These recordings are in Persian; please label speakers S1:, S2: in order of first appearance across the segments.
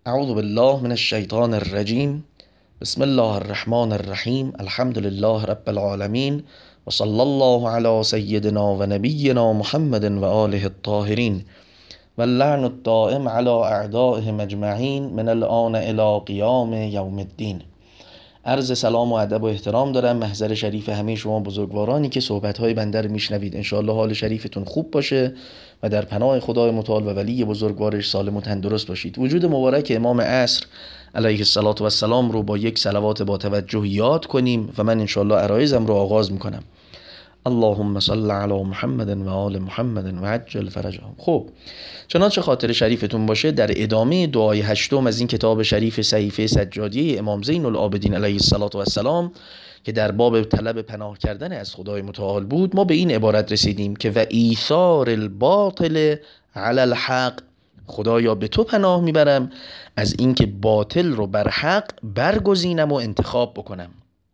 S1: اعوذ بالله من الشیطان الرجیم. بسم الله الرحمن الرحیم. الحمد لله رب العالمین و صلی الله علی سیدنا و نبینا محمد و آله الطاهرین و اللعن الدائم علی اعدائهم اجمعین من الآن الی قیام یوم الدین. عرض سلام و ادب و احترام دارم محضر شریف همه شما بزرگوارانی که صحبت‌های بنده رو میشنوید. انشاءالله حال شریفتون خوب باشه و در پناه خدای متعال و ولی بزرگوارش سالم و تندرست باشید. وجود مبارک امام عصر علیه السلام رو با یک صلوات با توجه یاد کنیم و من انشاءالله عرایزم رو آغاز میکنم. اللهم صل علی محمد و آل محمد و عجل فرجهم. خب چنانچه خاطر شریفتون باشه، در ادامه دعای هشتم از این کتاب شریف صحیفه سجادیه امام زین العابدین علیه السلام که در باب طلب پناه کردن از خدای متعال بود، ما به این عبارت رسیدیم که و ایثار الباطل علی الحق، خدایا به تو پناه میبرم از اینکه باطل رو بر حق برگزینم و انتخاب بکنم.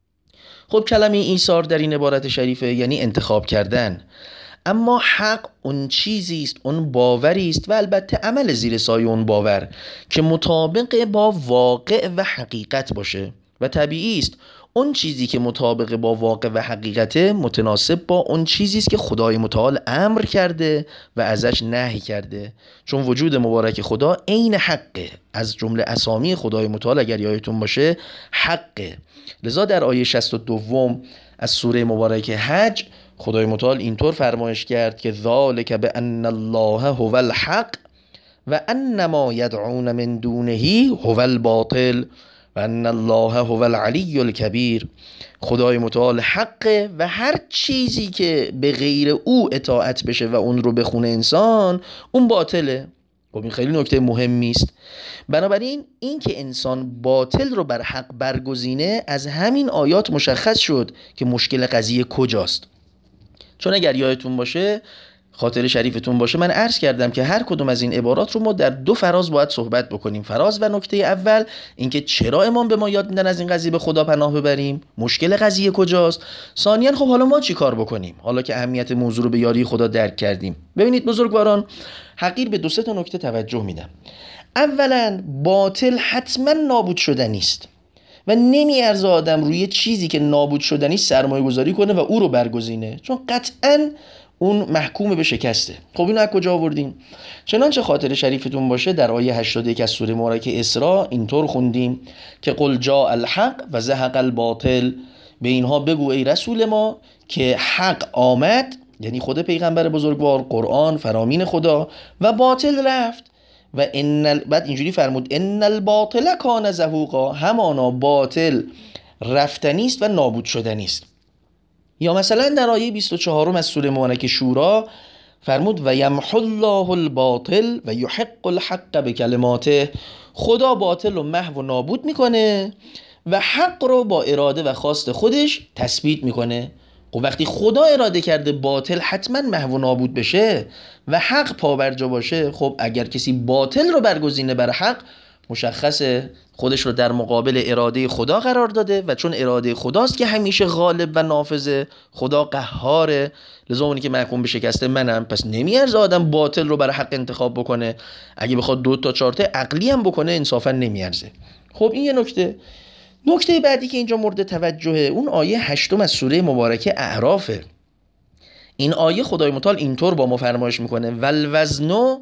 S1: خب کلمه ایثار در این عبارت شریفه یعنی انتخاب کردن، اما حق اون چیزی است، اون باوری است و البته عمل زیر سایه اون باور که مطابق با واقع و حقیقت باشه و طبیعی است اون چیزی که مطابق با واقع و حقیقت متناسب با اون چیزی است که خدای متعال امر کرده و ازش نهی کرده، چون وجود مبارک خدا عین حقه. از جمله اسامی خدای متعال اگر یادتون باشه حقه. لذا در آیه 62 از سوره مبارک حج خدای متعال اینطور فرمایش کرد که ذالک بان الله هو الحق و ان ما یدعون من دونه هو الباطل و ان الله هو العلی الکبیر. خدای متعال حقه و هر چیزی که به غیر او اطاعت بشه و اون رو بخونه انسان، اون باطله. خب این خیلی نکته مهمی است. بنابراین این که انسان باطل رو بر حق برگزینه، از همین آیات مشخص شد که مشکل قضیه کجاست. چون اگر یادتون باشه، خاطر شریفتون باشه، من عرض کردم که هر کدوم از این عبارات رو ما در دو فراز باید صحبت بکنیم. فراز و نکته اول اینکه چرا امام به ما یاد میدن از این قضیه به خدا پناه ببریم، مشکل قضیه کجاست. ثانیاً خب حالا ما چی کار بکنیم حالا که اهمیت موضوع رو به یاری خدا درک کردیم. ببینید بزرگواران، حقیر به دو سه تا نکته توجه میدم. اولا باطل حتما نابود شدنی است و نمیارزه آدم روی چیزی که نابود شدنی سرمایه گذاری کنه و او رو برگزینه، چون قطعاً اون محکوم به شکسته. خب اینو از کجا آوردیم؟ چنانچه خاطر شریفتون باشه در آیه 81 از سوره مبارکه اسراء اینطور خوندیم که قل جاء الحق و زهق الباطل. به اینها بگو ای رسول ما که حق آمد، یعنی خود پیغمبر بزرگوار، قرآن، فرامین خدا، و باطل رفت. و بعد اینجوری فرمود ان الباطل کان زهوقا، همانا باطل رفتنی است و نابود شدنی است. یا مثلا در آیه 24 از سوره مبارکه شورا فرمود و یمحو الله الباطل و یحق الحق بکلماته. خدا باطل رو محو و نابود میکنه و حق رو با اراده و خواست خودش تثبیت میکنه. خب وقتی خدا اراده کرده باطل حتما محو و نابود بشه و حق پابرجا باشه، خب اگر کسی باطل رو برگزینه بر حق، مشخصه خودش رو در مقابل اراده خدا قرار داده و چون اراده خداست که همیشه غالب و نافذه، خدا قهاره، لذا اونی که محکوم به شکسته منم. پس نمیارزه آدم باطل رو بر حق انتخاب بکنه. اگه بخواد 2 تا 4 تا عقلی هم بکنه انصافا نمیارزه. خب این یه نکته. نکته بعدی که اینجا مورد توجهه اون آیه 8 از سوره مبارکه اعرافه. این آیه خدای متعال اینطور با ما فرمایش میکنه والوزن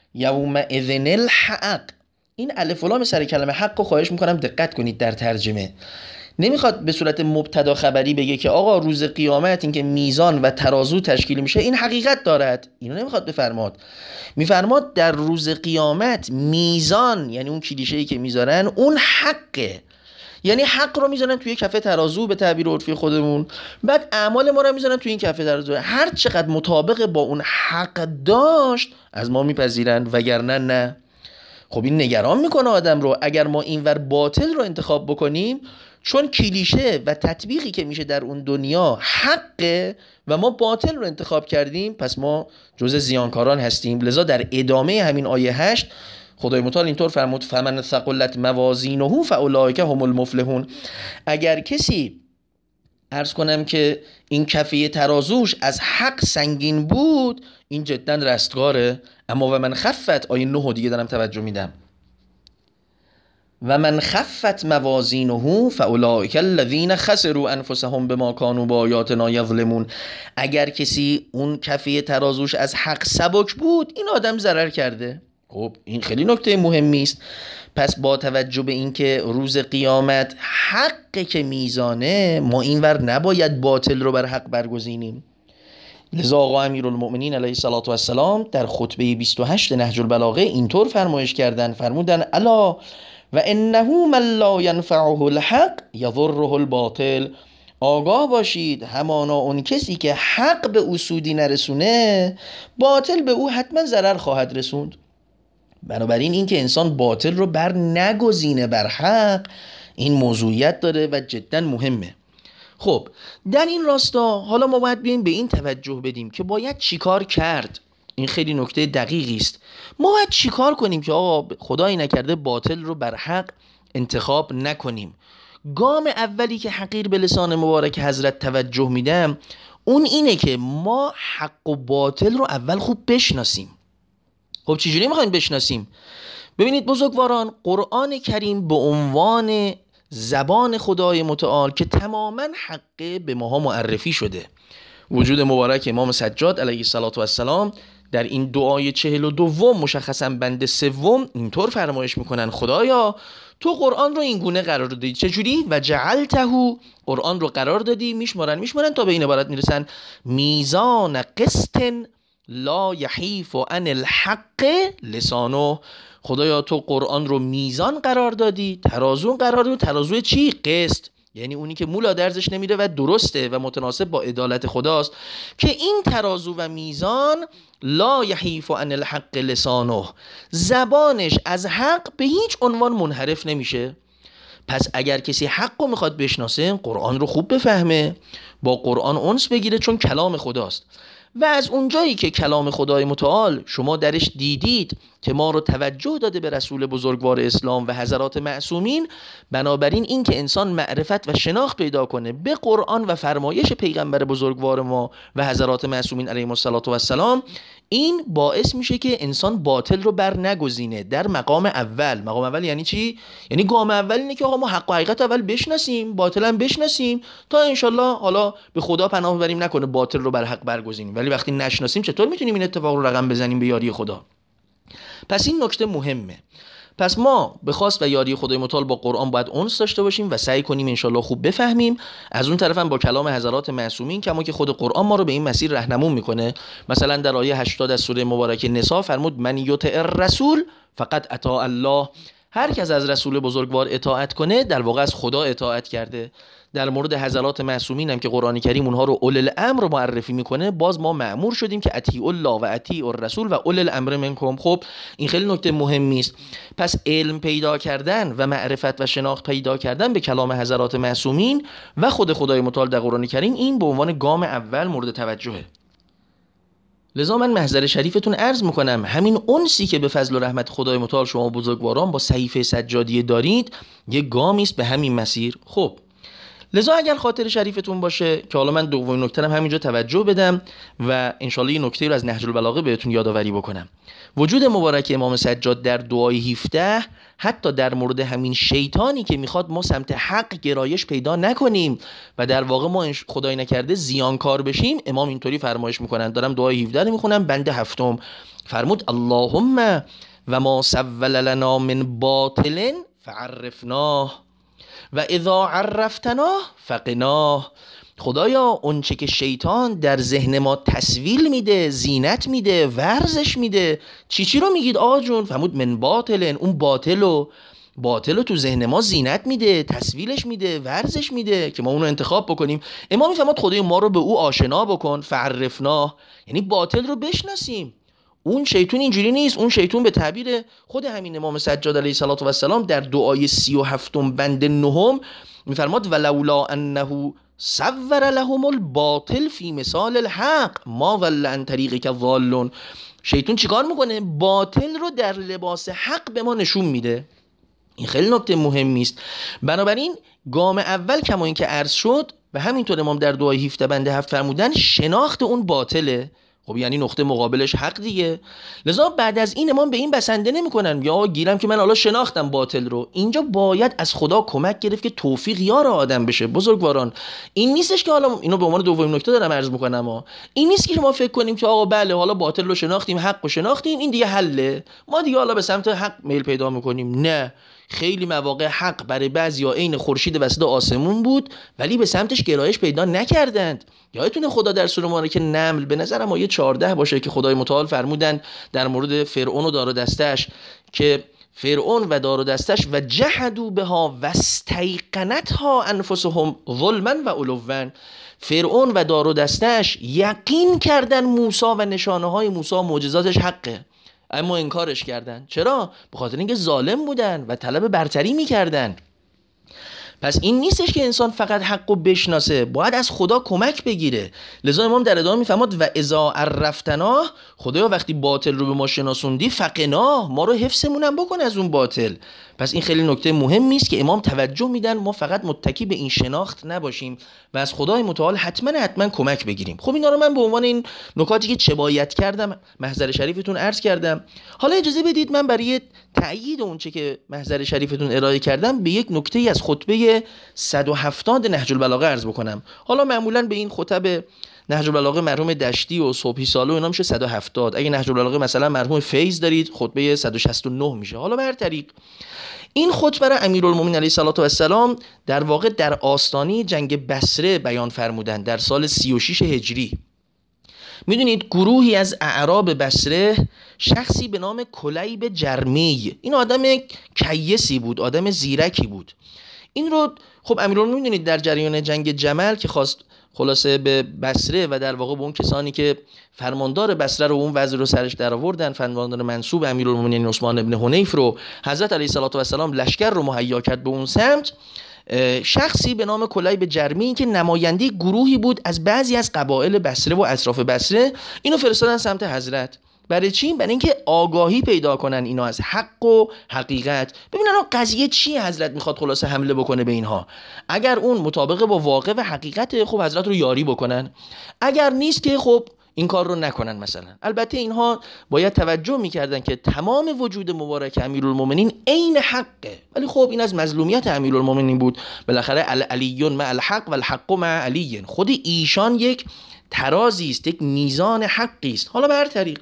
S1: یومئذ الحق. این الف و لام سر کلمه حق رو خواهش میکنم دقت کنید در ترجمه. نمیخواد به صورت مبتدا خبری بگه که آقا روز قیامت این که میزان و ترازو تشکیل میشه این حقیقت دارد. اینو نمیخواد بفرماد. میفرماد در روز قیامت میزان، یعنی اون کلیشه‌ای که میذارن اون حقه، یعنی حق رو میذارن توی کفه ترازو به تعبیر عرفی خودمون، بعد اعمال ما رو میذارن توی این کفه ترازو، هر چقدر مطابق با اون حق داشت از ما میپذیرن، وگرنه نه. خب این نگران میکنه آدم رو اگر ما اینور باطل رو انتخاب بکنیم، چون کلیشه و تطبیقی که میشه در اون دنیا حقه و ما باطل رو انتخاب کردیم، پس ما جزء زیانکاران هستیم. لذا در ادامه همین آیه 8 خدای متعال اینطور فرمود فمن ثقلت موازینه فاولئک هم المفلحون. اگر کسی عرض کنم که این کفه ترازوش از حق سنگین بود، این جدا رستگاره. اما و من خفت، آیه 9 دیگه دارم توجه میدم، و من خفت موازینه فاولئک الذین خسروا انفسهم بما کانوا بآیاتنا یظلمون. اگر کسی اون کفه ترازوش از حق سبک بود، این آدم ضرر کرده. خب این خیلی نکته مهمی است. پس با توجه به اینکه روز قیامت حق که میزانه، ما اینور نباید باطل رو بر حق برگزینیم. لذا آقا امیرالمؤمنین علیه السلام در خطبه 28 نهج البلاغه اینطور فرمایش کردن، فرمودن الا و انه من لا ینفعه الحق یضره الباطل. آگاه باشید همانا اون کسی که حق به او سودی نرسونه، باطل به او حتما ضرر خواهد رسوند. بنابراین این که انسان باطل رو بر نگزینه بر حق، این موضوعیت داره و جدا مهمه. خب در این راستا حالا ما باید بیایم به این توجه بدیم که باید چیکار کرد. این خیلی نکته دقیقی است. ما باید چیکار کنیم که آقا خدایی نکرده باطل رو بر حق انتخاب نکنیم. گام اولی که حقیر به لسان مبارک حضرت توجه میدم، اون اینه که ما حق و باطل رو اول خوب بشناسیم. خب چجوری میخوایم بشناسیم؟ ببینید بزرگواران، قرآن کریم به عنوان زبان خدای متعال که تماما حقه به ماها معرفی شده. وجود مبارک امام سجاد علیه السلام در این دعای 42 مشخصا بند 3 اینطور فرمایش میکنن خدایا تو قرآن رو این گونه قرار دادی. چجوری؟ و جعلته، قرآن رو قرار دادی، میشمارن تا به این عبارت میرسن میزان قسط لا یحیف عن الحق لسانه. خدایا تو قرآن رو میزان قرار دادی، ترازو قرار دادی. ترازو چی؟ قسط، یعنی اونی که مولا درزش نمیره و درسته و متناسب با عدالت خداست، که این ترازو و میزان لا یحیف عن الحق لسانه، زبانش از حق به هیچ عنوان منحرف نمیشه. پس اگر کسی حق رو میخواد بشناسه، قرآن رو خوب بفهمه، با قرآن انس بگیره، چون کلام خداست. و از اونجایی که کلام خدای متعال شما درش دیدید که ما رو توجه داده به رسول بزرگوار اسلام و حضرات معصومین، بنابراین این که انسان معرفت و شناخت پیدا کنه به قرآن و فرمایش پیغمبر بزرگوار ما و حضرات معصومین علیهم السلام، این باعث میشه که انسان باطل رو بر نگزینه در مقام اول. مقام اول یعنی چی؟ یعنی گام اول اینه که آقا ما حق و حقیقت اول بشناسیم، باطل هم بشناسیم، تا انشالله حالا به خدا پناه ببریم نکنه باطل رو بر حق برگزینیم. ولی وقتی نشناسیم چطور میتونیم این اتفاق رو رقم بزنیم به یاری خدا؟ پس این نکته مهمه. پس ما به خواست و یاری خدای متعال با قرآن باید انس داشته باشیم و سعی کنیم انشالله خوب بفهمیم. از اون طرف هم با کلام حضرات معصومین، کما که خود قرآن ما رو به این مسیر راهنمون میکنه. مثلا در آیه 80 از سوره مبارکه نساء فرمود من یطع الرسول فقط اطاع الله. هر کس از رسول بزرگوار اطاعت کنه در واقع از خدا اطاعت کرده. در مورد حضرات معصومین هم که قرآن کریم اونها رو اول الامر رو معرفی میکنه، باز ما مأمور شدیم که اطیعوا الله و اطیعوا الرسول و اول الامر منکم. خب این خیلی نکته مهمی است. پس علم پیدا کردن و معرفت و شناخت پیدا کردن به کلام حضرات معصومین و خود خدای متعال در قرآن کریم، این به عنوان گام اول مورد توجهه. لذا من محضر شریفتون عرض میکنم همین انسی که به فضل و رحمت خدای متعال شما بزرگواران با صحیفه سجادیه دارید، یک گامی است به همین مسیر. خب لذا اگر خاطر شریفتون باشه که حالا من دومین نکته هم همینجا توجه بدم و انشالله یه نکته رو از نهج البلاغه بهتون یادآوری بکنم. وجود مبارک امام سجاد در دعای 17 حتی در مورد همین شیطانی که میخواد ما سمت حق گرایش پیدا نکنیم و در واقع ما خدای نکرده زیانکار بشیم، امام اینطوری فرمایش میکنن. دارم دعای 17 رو میخونم، بند 7 فرمود اللهم و ما سول لنا من باطل فعرفناه و اذا عرفتناه فقناه. خدایا اون چه که شیطان در ذهن ما تسویل میده، زینت میده، ورزش میده، چی رو میگید آقا جون؟ فرمود من باطلن، اون باطلو تو ذهن ما زینت میده، تسویلش میده، ورزش میده که ما اونو انتخاب بکنیم. امام میفرماد خدای ما رو به او آشنا بکن، فعرفناه، یعنی باطل رو بشناسیم. اون شیطون اینجوری نیست. اون شیطون به تعبیر خود همین امام سجاد علیه السلام در دعای 37 بند 9 میفرماد ولولا انه صور لهم الباطل فی مثال الحق ما ول عن طریقک الضالون. شیطون چیکار میکنه؟ باطل رو در لباس حق به ما نشون میده. این خیلی نکته مهمی است. بنابراین گام اول کما این که عرض شد و همینطور امام در دعای 17 بند 7 فرمودن شناخت اون باطله. خب یعنی نقطه مقابلش حق دیگه. لذا بعد از این امام به این بسنده نمیکنن یا گیرم که من حالا شناختم باطل رو. اینجا باید از خدا کمک گرفت که توفیق یار آدم بشه. بزرگواران این نیستش که حالا اینو به عنوان دومین نکته دارم عرض میکنم این نیست که ما فکر کنیم که آقا بله حالا باطل رو شناختیم، حق رو شناختیم، این دیگه حله، ما دیگه حالا به سمت حق میل پیدا میکنیم. نه، خیلی مواقع حق برای بعضیا عین خورشید وسط آسمون بود ولی به سمتش گرایش پیدا نکردند. یادتونه خدا در سوره مبارکه نمل به نظرم آیه 14 باشه که خدای متعال فرمودن در مورد فرعون و دار و دستش که فرعون و دار و دستش و جحدوا بها واستیقنتها انفسهم ظلما و علوا، فرعون و دار و دستش یقین کردن موسی و نشانه های موسی و معجزاتش حقه اما انکارش کردن. چرا؟ به خاطر اینکه ظالم بودن و طلب برتری میکردن. پس این نیستش که انسان فقط حقو بشناسه، باید از خدا کمک بگیره. لذا امام در ادامه میفرماد و اذا عرفتناه، خدایا وقتی باطل رو به ما شناسوندی فقناه، ما رو حفظمونم بکن از اون باطل. پس این خیلی نکته مهمی است که امام توجه میدن ما فقط متکی به این شناخت نباشیم و از خدای متعال حتما کمک بگیریم. خب اینا رو من به عنوان این نکاتی که چه باید کردم محضر شریفتون عرض کردم. حالا اجازه بدید من برای تأیید اون چه که محضر شریفتون ارائه کردم به یک نکته از خطبه 170 نهج البلاغه عرض بکنم. حالا معمولا به این خطب نهج البلاغه مرحوم دشتی و صبحی سالو اینا میشه 170، اگه نهج البلاغه مثلا مرحوم فیض دارید خطبه 169 میشه. حالا به هر طریق این خطبه را امیرالمومنین علیه السلام در واقع در آستانه جنگ بصره بیان فرمودند در سال 36 هجری. میدونید گروهی از اعراب بصره شخصی به نام کلیب جرمی، این آدم کیسی بود، آدم زیرکی بود. این رو خب امیرالمومنین میدونید در جریان جنگ جمل که خواست خلاصه به بصره و در واقع به اون کسانی که فرماندار بصره رو اون وزیر رو سرش در آوردن، فرماندار منصوب امیرالمومنین عثمان ابن حنیف رو، حضرت علیه السلام لشکر رو مهیا کرد به اون سمت. شخصی به نام کلیب جرمی که نماینده گروهی بود از بعضی از قبایل بصره و اطراف بصره، اینو فرستادن سمت حضرت. برای چی؟ برای اینکه آگاهی پیدا کنن اینا از حق و حقیقت، ببینن قضیه چیه، حضرت میخواد خلاصه حمله بکنه به اینها. اگر اون مطابق با واقع و حقیقت خب حضرت رو یاری بکنن، اگر نیست که خب این کار رو نکنن مثلا. البته اینها باید توجه میکردن که تمام وجود مبارک امیرالمومنین عین حقه، ولی خب این از مظلومیت امیرالمومنین بود. بالاخره علی مع الحق و الحق مع علی، خود ایشان یک ترازی است، یک میزان حقی است. حالا به هر طریق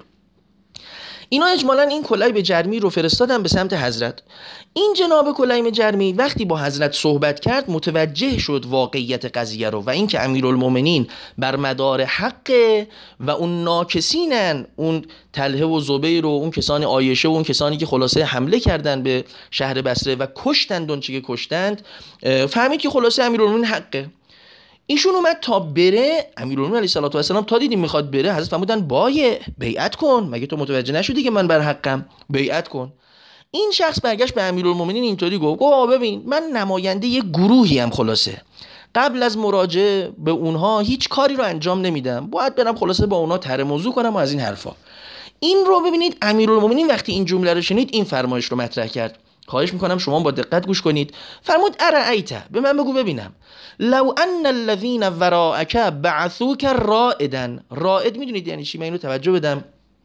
S1: اینا اجمالاً این کلیب جرمی رو فرستادن به سمت حضرت. این جناب کلیب جرمی وقتی با حضرت صحبت کرد متوجه شد واقعیت قضیه رو و اینکه امیرالمومنین بر مدار حق و اون ناکسینن، اون طلحه و زبیر و اون کسان عایشه و اون کسانی که خلاصه حمله کردن به شهر بصره و کشتند اون چه که کشتند، فهمید که خلاصه امیرالمومنین حقه. ایشون اومد تا بره، امیرالمومنین علیه السلام تا دیدیم میخواد بره، حضرت فرمودن بایه بیعت کن، مگه تو متوجه نشدی که من بر حقم، بیعت کن. این شخص برگشت به امیرالمومنین اینطوری گفت ببین من نماینده یه گروهی ام، خلاصه قبل از مراجعه به اونها هیچ کاری رو انجام نمیدم، باید برم خلاصه با اونها طرح موضوع کنم و از این حرفا. این رو ببینید امیرالمومنین وقتی این جمله رو شنید این فرمایش رو مطرح کرد. خواهش میکنم شما با دقت گوش کنید. فرمود ارأیت، به من بگو ببینم، لو ان الذين وراءك بعثوك رائدا. رائد میدونید یعنی چی؟ من اینو توجه بدم.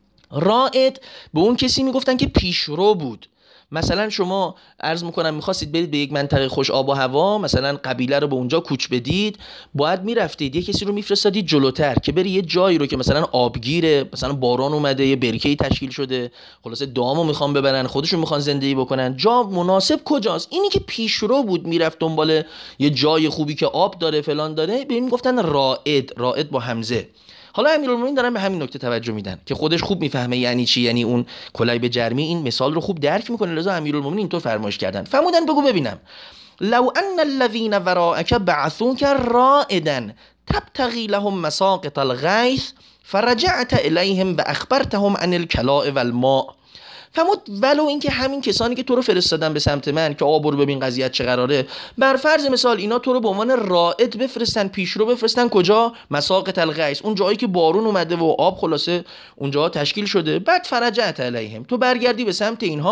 S1: رائد به اون کسی میگفتن که پیشرو بود. مثلا شما عرض میکنم میخواستید برید به یک منطقه خوش آب و هوا، مثلا قبیله رو به اونجا کوچ بدید، باید میرفتید یه کسی رو میفرستادید جلوتر که بری یه جایی رو که مثلا آبگیره، مثلا باران اومده، یه برکه‌ای تشکیل شده، خلاصه دامو میخوان ببرن، خودشون میخوان زندگی بکنن، جا مناسب کجاست؟ اینی که پیشرو بود میرفت دنبال یه جای خوبی که آب داره فلان داره، ببین میگفتن رائد، رائد با همزه. حالا امیرالمومنین دارن به همین نکته توجه میدن که خودش خوب میفهمه یعنی چی، یعنی اون کلیب جرمی این مثال رو خوب درک میکنه. لذا امیرالمومنین اینطور فرمایش کردن، فرمودن بگو ببینم، لو ان الذين وراءك بعثوك رائدا تبتغي لهم مساقط الغيث فرجعت اليهم واخبرتهم عن الكلاء والماء. فرمود ولو اینکه همین کسانی که تو رو فرستادن به سمت من که برو ببین قضیت چه قراره، بر فرض مثال اینا تو رو به عنوان رائد بفرستن، پیشرو بفرستن کجا؟ مساقط الغیث، اون جایی که بارون اومده و آب خلاصه اونجا تشکیل شده، بعد فرجعت علیهم، تو برگردی به سمت اینها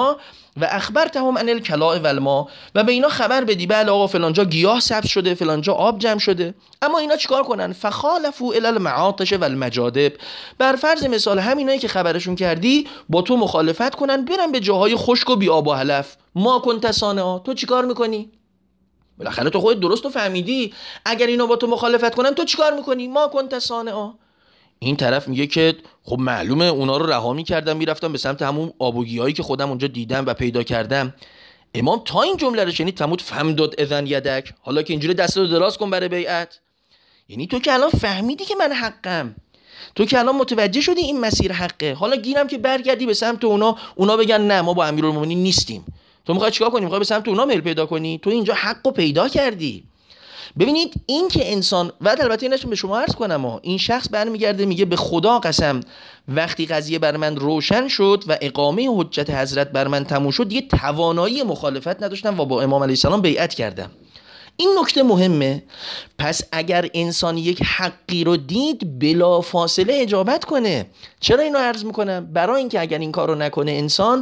S1: و اخبرتهم عن الکلاء و الماء، و به اینا خبر بدی بله آقا فلانجا گیاه سبز شده، فلانجا آب جمع شده. اما اینا چیکار کنن؟ فخالفوا الی المعاطش و المجادب، بر فرض مثال همینایی که خبرشون کردی با تو مخالفت کنن، برن به جاهای خشک و بی آب و علف. ما کنت صانعا، تو چیکار میکنی؟ بالاخره تو خودت درست و فهمیدی، اگر اینا با تو مخالفت کنن تو چیکار میکنی؟ ما کنت صانعا. این طرف میگه که خب معلومه اونا رو رها می‌کردم میرفتم به سمت همون آبوگیایی که خودم اونجا دیدم و پیدا کردم. امام تا این جمله رو شنید فرمود فمدد اذن یدک، حالا که اینجوری دست رو دراز کن برای بیعت. یعنی تو که الان فهمیدی که من حقم، تو که الان متوجه شدی این مسیر حقه، حالا گیرم که برگردی به سمت اونا بگن نه ما با امیرالمومنین نیستیم، تو میخوای چیکار کنی؟ میخوای به سمت اونا میل پیدا کنی؟ تو اینجا حقو پیدا کردی. ببینید این که انسان، و البته اینش به شما عرض کنم این شخص برمیگرده میگه به خدا قسم وقتی قضیه بر من روشن شد و اقامه حجت حضرت بر من تموم شد دیگه توانایی مخالفت نداشتم و با امام علیه السلام بیعت کردم. این نکته مهمه. پس اگر انسان یک حقی رو دید بلا فاصله اجابت کنه. چرا اینو عرض میکنم؟ برای اینکه اگر این کار رو نکنه انسان،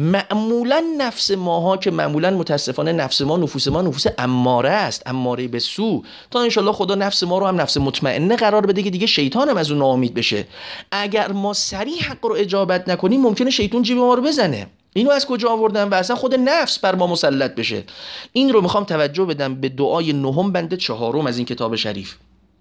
S1: معمولا نفس ماها که معمولا متاسفانه نفس ما نفوس اماره است، اماره به سو، تا انشالله خدا نفس ما رو هم نفس مطمئنه قرار بده که دیگه شیطان هم از اون ناامید بشه. اگر ما سریع حق رو اجابت نکنیم ممکنه شیطان جیب ما رو بزنه. اینو از کجا آوردم؟ و اصلا خود نفس بر ما مسلط بشه. این رو میخوام توجه بدم به دعای 9 بند 4 از این کتاب شریف.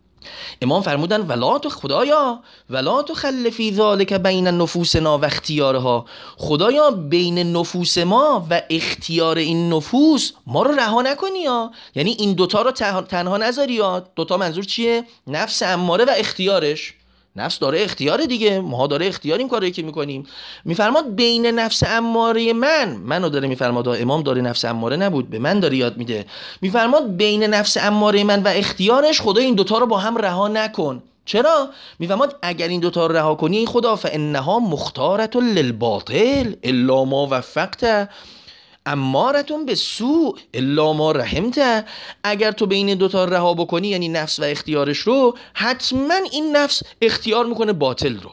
S1: امام فرمودن ولا تو خدایا ولا تو خلفی ذالک بین نفوسنا و اختیارها، خدایا بین نفوس ما و اختیار این نفوس ما رو رها نکنی ها. یعنی این دوتا رو تنها نذاری ها. دوتا منظور چیه؟ نفس اماره و اختیارش. نفس داره اختیار دیگه، ما داره اختیار این کاری که میکنیم. میفرماد بین نفس اماره منو داره میفرماد، امام داره نفس اماره نبود به من داره یاد میده. میفرماد بین نفس اماره من و اختیارش خدا این دوتا رو با هم رها نکن. چرا؟ میفرماد اگر این دوتا رو رها کنی خدا فانها مختارة للباطل الا ما وفقت امارتون به سوء الا ما رحمته. اگر تو بین دوتا رها بکنی یعنی نفس و اختیارش رو، حتما این نفس اختیار میکنه باطل رو،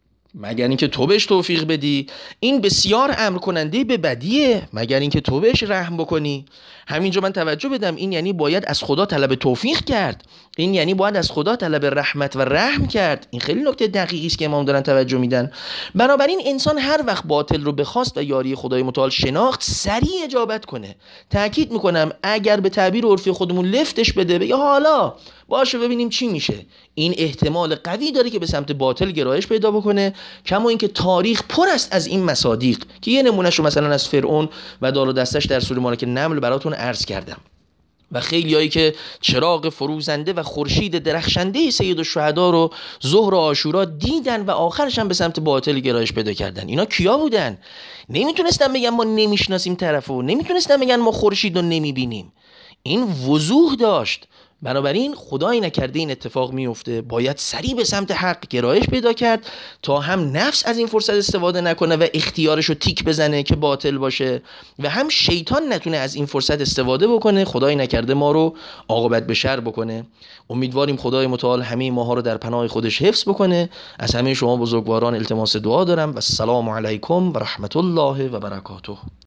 S1: مگر اینکه تو بهش توفیق بدی. این بسیار امر کننده به بدیه، مگر اینکه تو بهش رحم بکنی. همینجا من توجه بدم، این یعنی باید از خدا طلب توفیق کرد، این یعنی باید از خدا طلب رحمت و رحم کرد. این خیلی نکته دقیقی است که امام دارن توجه میدن. بنابراین انسان هر وقت باطل رو بخواست و یاری خدای متعال شناخت سریع اجابت کنه. تاکید میکنم اگر به تعبیر عرفی خودمون لفتش بده بگه حالا باشه ببینیم چی میشه، این احتمال قوی داره که به سمت باطل گرایش پیدا بکنه. کما اینکه تاریخ پر است از این مصادیق که یه نمونهشو مثلا از فرعون و دار و دستش در سوره مالک نمل براتون عرض کردم، و خیلیایی که چراغ فروزنده و خورشید درخشنده سید الشهدا رو ظهر و عاشورا دیدن و آخرش هم به سمت باطل گرایش پیدا کردن. اینا کیا بودن؟ نمیتونستن بگن ما نمیشناسیم طرفو، نمیتونستن بگن ما خورشید رو نمیبینیم. این وضوح داشت. بنابراین خدایی نکرده این اتفاق میفته، باید سریع به سمت حق گرایش پیدا کرد تا هم نفس از این فرصت استفاده نکنه و اختیارش رو تیک بزنه که باطل باشه، و هم شیطان نتونه از این فرصت استفاده بکنه، خدایی نکرده ما رو عاقبت به شر بکنه. امیدواریم خدای متعال همه ماها رو در پناه خودش حفظ بکنه. از همه شما بزرگواران التماس دعا دارم و السلام علیکم و رحمت الله و برکاته.